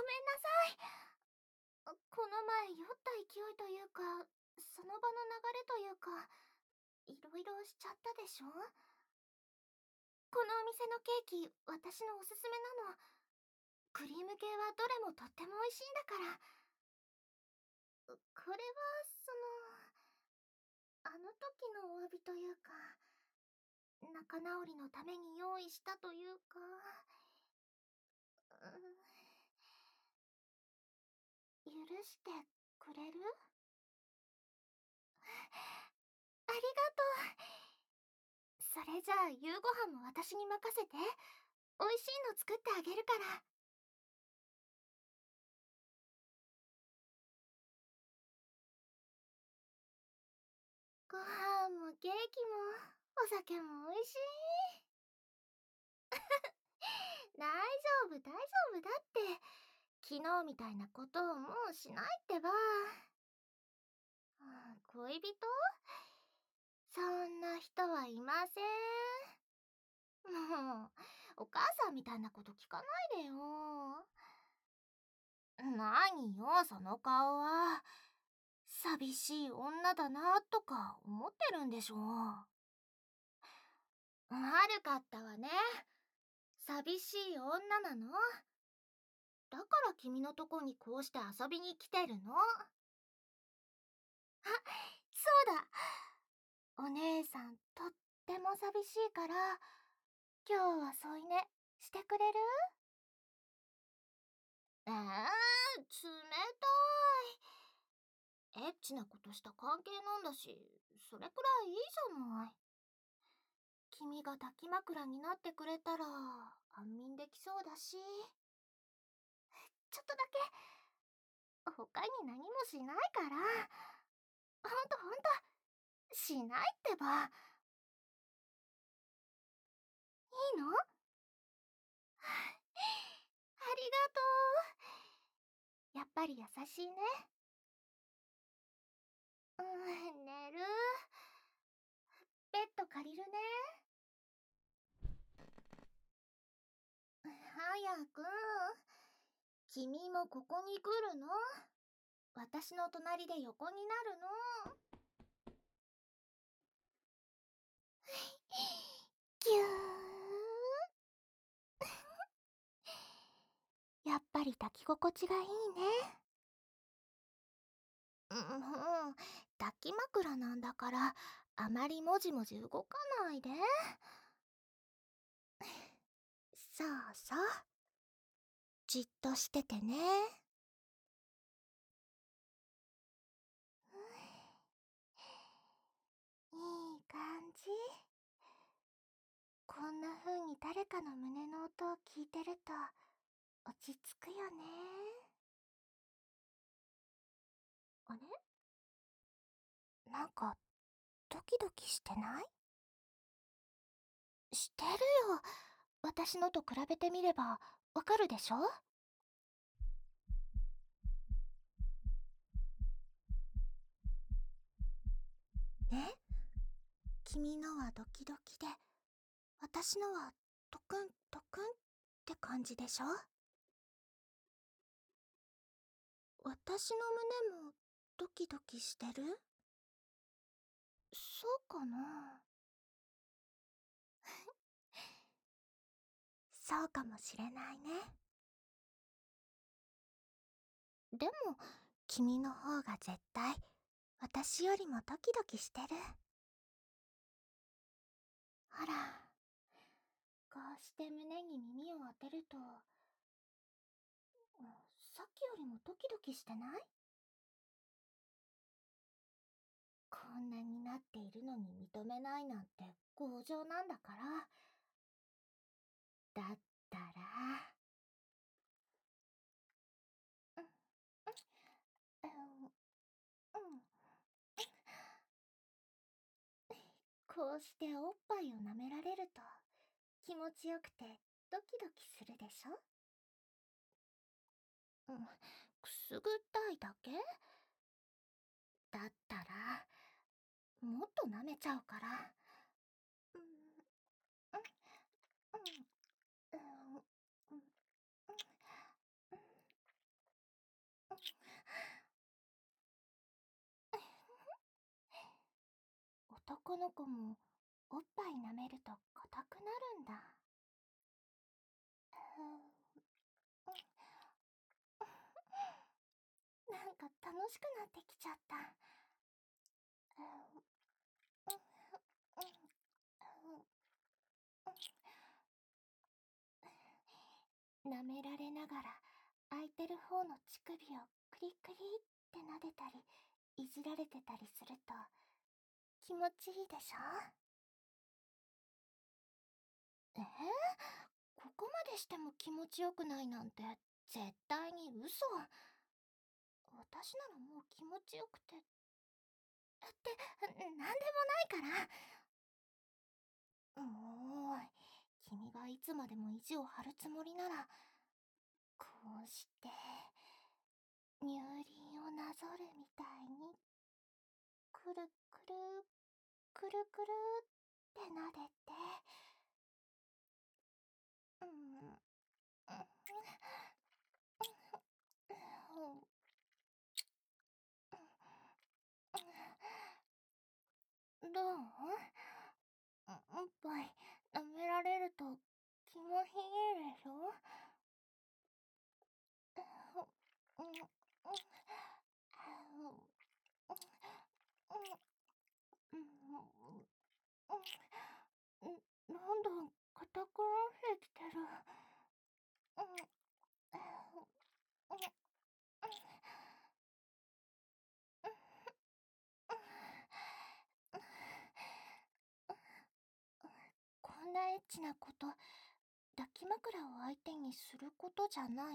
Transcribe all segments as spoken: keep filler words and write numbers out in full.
めんなさい。あこの前酔った勢いというか、その場の流れというか、いろいろしちゃったでしょ。このお店のケーキ、私のおすすめなの。クリーム系はどれもとっても美味しいんだから。これは、その、あの時のお詫びというか、仲直りのために用意したというか、許してくれる？ありがとう。それじゃあ夕ご飯も私に任せて。美味しいの作ってあげるから。ご飯もケーキもお酒も美味しい。大丈夫大丈夫だって。昨日みたいなことをもうしないってば。恋人？そんな人はいません。もう、お母さんみたいなこと聞かないでよ。何よ、その顔は。寂しい女だなとか思ってるんでしょ。悪かったわね。寂しい女なの。だから君のとこにこうして遊びに来てるの。あ、そうだ。お姉さんとっても寂しいから、今日は添い寝してくれる？えー、冷たい。エッチなことした関係なんだし、それくらいいいじゃない。君が抱き枕になってくれたら安眠できそうだし。ちょっとだけ。他に何もしないから。ほんとほんと。しないってば。いいの？ありがとう。やっぱり優しいね。うん、寝る。ベッド借りるね。早く。君もここに来るの？私の隣で横になるの？ぎゅー。やっぱり抱き心地がいいね。うん、抱き枕なんだからあまりもじもじ動かないで。そうそう。じっとしててね。いい感じ。こんな風に誰かの胸の音を聞いてると落ち着くよね。あれ？なんかドキドキしてない？してるよ。私のと比べてみればわかるでしょ？ね？君のはドキドキで、私のはトクントクンって感じでしょ？私の胸もドキドキしてる？そうかな？そうかもしれないね。でも君の方が絶対私よりもドキドキしてる。ほら、こうして胸に耳を当てると、さっきよりもドキドキしてない？こんなになっているのに認めないなんて強情なんだから。だったら、うん、うん、うん、こうしておっぱいを舐められると気持ちよくてドキドキするでしょ？うん、くすぐったいだけ？だったら、もっと舐めちゃうから。うん、うん、うん、うん、うん、うん、 男の子もおっぱい舐めると硬くなるんだ。うーんなんか楽しくなってきちゃった。うーん舐められながら空いてる方の乳首をクリクリって撫でたりいじられてたりすると気持ちいいでしょ？えー、ここまでしても気持ちよくないなんて絶対に嘘。私ならもう気持ちよくてってなんでもないから。もう君がいつまでも意地を張るつもりならこうして乳輪をなぞるみたいにくるくるくるくるってなでて、うん、どう？おっぱい舐められると気もひいいでしょ？なんだ硬くなってきてる。こんなエッチなこと抱き枕を相手にすることじゃない？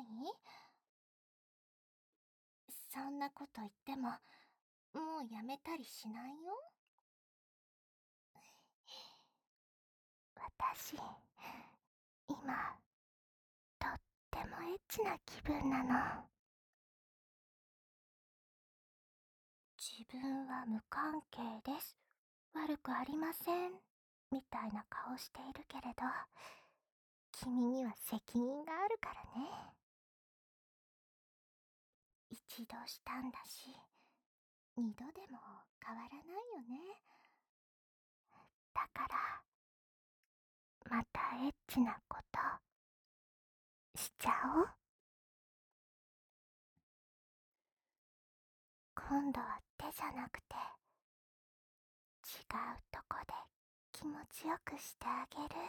そんなこと言ってももうやめたりしないよ。私今とってもエッチな気分なの。自分は無関係です、悪くありませんみたいな顔しているけれど君には責任があるからね。一度したんだし二度でも変わらないよね。だからまたエッチなことしちゃおう。今度は手じゃなくて違うとこで気持ちよくしてあげる。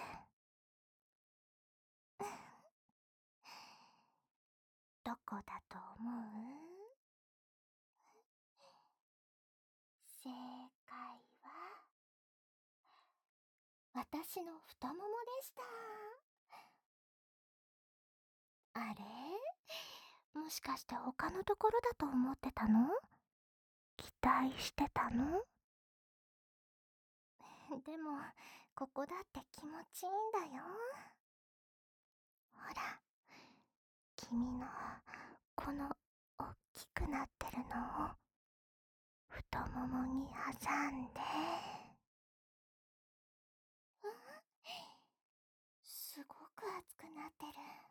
どこだと思う？正解は私の太ももでした。あれ？もしかして他のところだと思ってたの？期待してたの？でもここだって気持ちいいんだよ。ほら君のこのおっきくなってるのを太ももに挟んで、うん、すごく熱くなってる。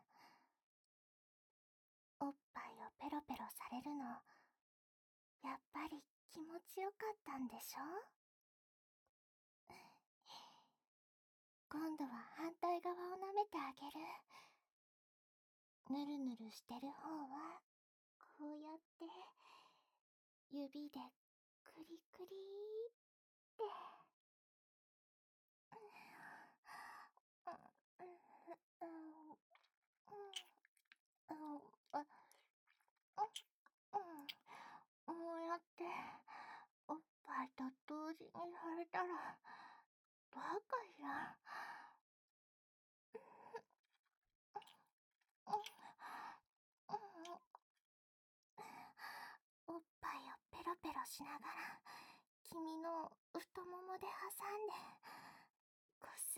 おっぱいをペロペロされるのやっぱり気持ちよかったんでしょ？今度は反対側を舐めてあげる。ぬるぬるしてる方はこうやって指でクリクリって。こうやっておっぱいと同時にされたらどうかしら。おっぱいをペロペロしながら君の太ももで挟んでこすって。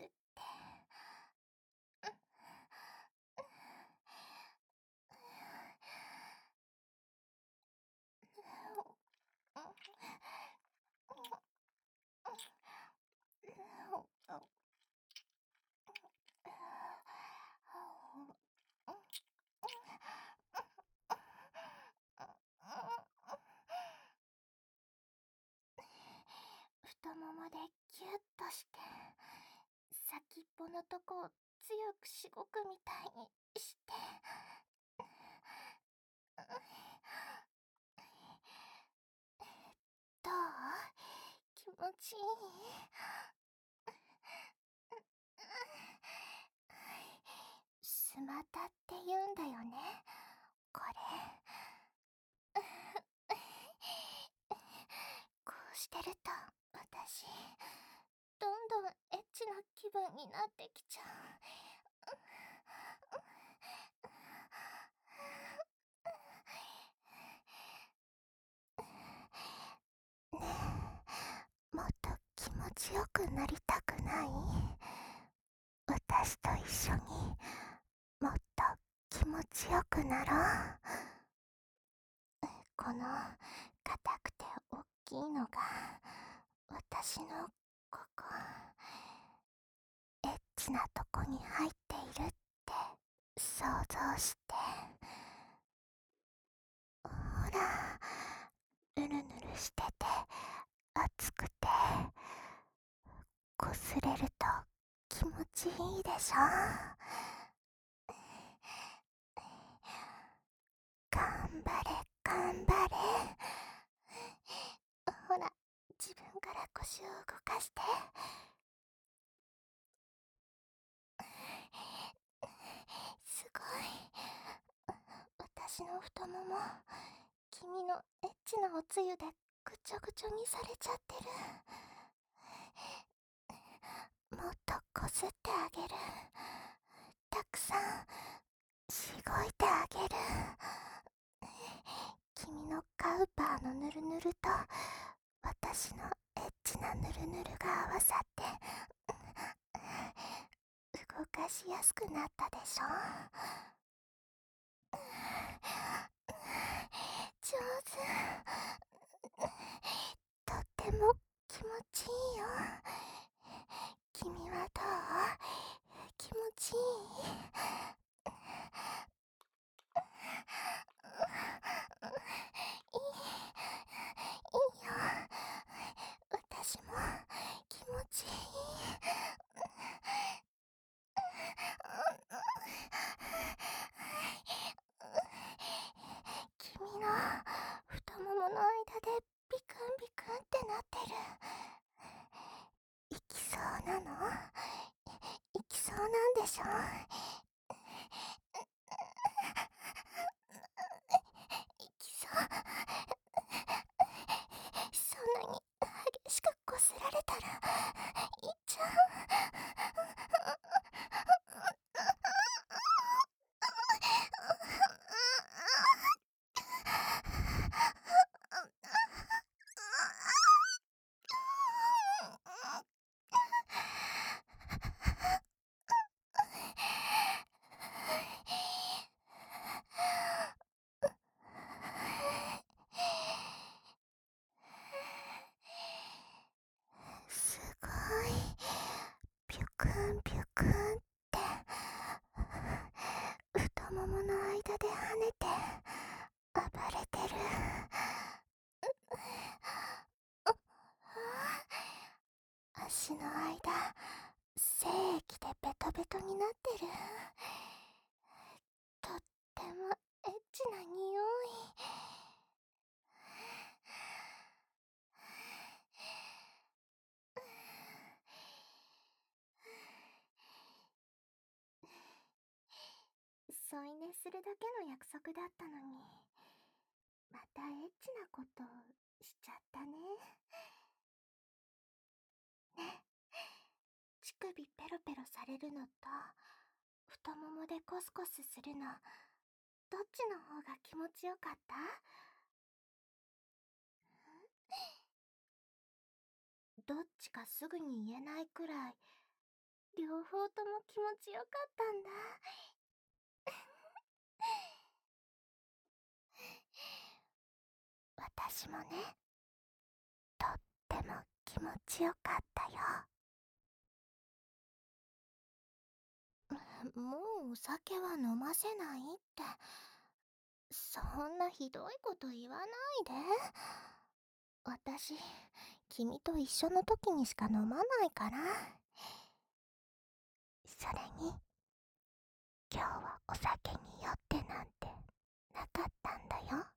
太ももでギュッとして、先っぽのとこを強くしごくみたいにして。どう？気持ちいい？スマタって言うんだよね、これ。こうしてると私どんどんエッチな気分になってきちゃう。ねえ、もっと気持ちよくなりたくない？私と一緒にもっと気持ちよくなろう。この硬くておっきいのが私のここ、エッチなとこに入っているって想像して。ほら、ぬるぬるしてて熱くてこすれると気持ちいいでしょ。頑張れ頑張れ。ほら、自分から腰を動かして。すごい。私の太もも、君のエッチなおつゆでぐちょぐちょにされちゃってる。もっとこすってあげる。たくさんしごいてあげる。君のカウパーのぬるぬると私のエッチなぬるぬるが合わさって動かしやすくなったでしょ。上手。とっても気持ちいいよ。君はどう？気持ちいい？いい、いいよ。私も気持ちいい。君の太ももの間でビクンビクンってなってる。行きそうなの？行きそうなんでしょ？行きそう。そんなに激しくこすられたら行っちゃう。すごい。ビュクンビュクンって太ももの間で跳ねて暴れてる。足の間、精液でベトベトになってる。とってもエッチな匂い。添い寝するだけの約束だったのに、またエッチなことしちゃったね。ね、乳首ペロペロされるのと太ももでコスコスするの、どっちの方が気持ちよかった？どっちかすぐに言えないくらい両方とも気持ちよかったんだ。私もね、とっても気持ちよかったよ。もうお酒は飲ませないって、そんなひどいこと言わないで。私、 君と一緒の時にしか飲まないから。それに、今日はお酒に酔ってなんてなかったんだよ。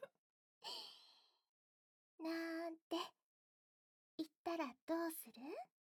なんて言ったらどうする？